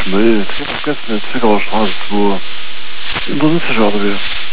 Nee, het is verkeerd met Zwickauer Straße 2. In der Sitzschade wäre.